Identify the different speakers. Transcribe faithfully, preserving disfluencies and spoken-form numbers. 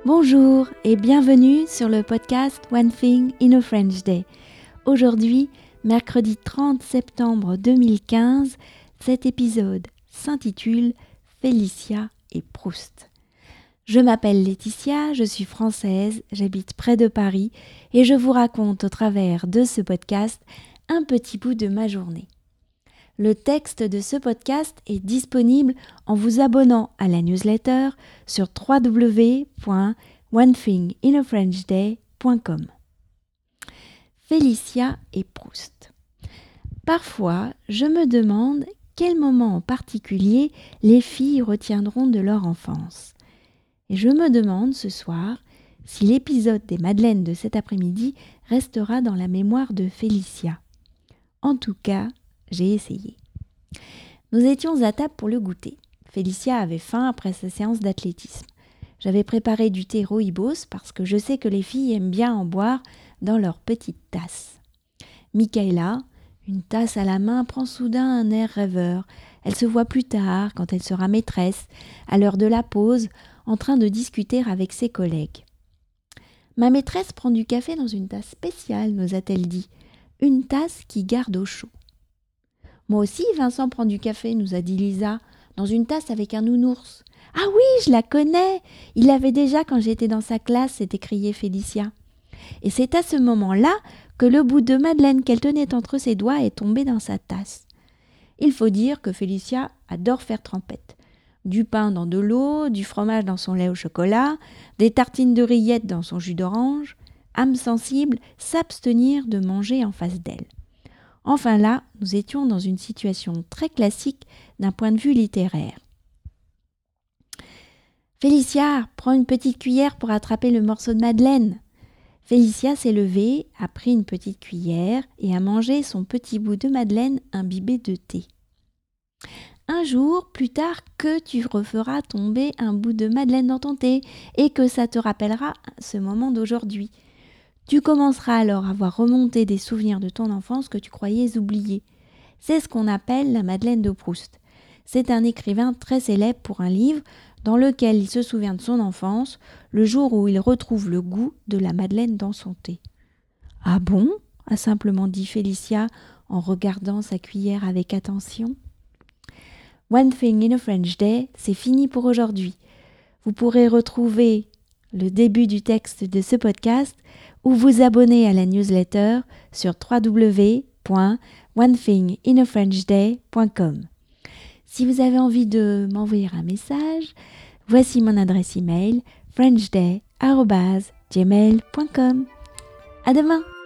Speaker 1: Bonjour et bienvenue sur le podcast One Thing in a French Day. Aujourd'hui, mercredi trente septembre deux mille quinze, cet épisode s'intitule Félicia et Proust. Je m'appelle Laetitia, je suis française, j'habite près de Paris et je vous raconte au travers de ce podcast un petit bout de ma journée. Le texte de ce podcast est disponible en vous abonnant à la newsletter sur w w w point one thing in a french day point com. Félicia et Proust. Parfois, je me demande quel moment en particulier les filles retiendront de leur enfance. Et je me demande ce soir si l'épisode des Madeleines de cet après-midi restera dans la mémoire de Félicia. En tout cas, j'ai essayé. Nous étions à table pour le goûter. Félicia avait faim après sa séance d'athlétisme. J'avais préparé du thé rooibos parce que je sais que les filles aiment bien en boire dans leur petite tasse. Michaela, une tasse à la main, prend soudain un air rêveur. Elle se voit plus tard, quand elle sera maîtresse, à l'heure de la pause, en train de discuter avec ses collègues. « Ma maîtresse prend du café dans une tasse spéciale, nous a-t-elle dit. Une tasse qui garde au chaud. » Moi aussi, Vincent prend du café, nous a dit Lisa, dans une tasse avec un nounours. « Ah oui, je la connais. Il l'avait déjà quand j'étais dans sa classe, » s'est écriée Félicia. Et c'est à ce moment-là que le bout de madeleine qu'elle tenait entre ses doigts est tombé dans sa tasse. Il faut dire que Félicia adore faire trempette. Du pain dans de l'eau, du fromage dans son lait au chocolat, des tartines de rillettes dans son jus d'orange. Âme sensible, s'abstenir de manger en face d'elle. Enfin là, nous étions dans une situation très classique d'un point de vue littéraire. « Félicia, prends une petite cuillère pour attraper le morceau de madeleine. » Félicia s'est levée, a pris une petite cuillère et a mangé son petit bout de madeleine imbibé de thé. Un jour, plus tard, que tu referas tomber un bout de madeleine dans ton thé et que ça te rappellera ce moment d'aujourd'hui. Tu commenceras alors à voir remonter des souvenirs de ton enfance que tu croyais oublier. C'est ce qu'on appelle la Madeleine de Proust. C'est un écrivain très célèbre pour un livre dans lequel il se souvient de son enfance, le jour où il retrouve le goût de la madeleine dans son thé. « Ah bon ?» a simplement dit Félicia en regardant sa cuillère avec attention. One Thing in a French Day, c'est fini pour aujourd'hui. Vous pourrez retrouver le début du texte de ce podcast ou vous abonner à la newsletter sur w w w point one thing in a french day point com. Si vous avez envie de m'envoyer un message, voici mon adresse email frenchday arobase gmail point com. À demain!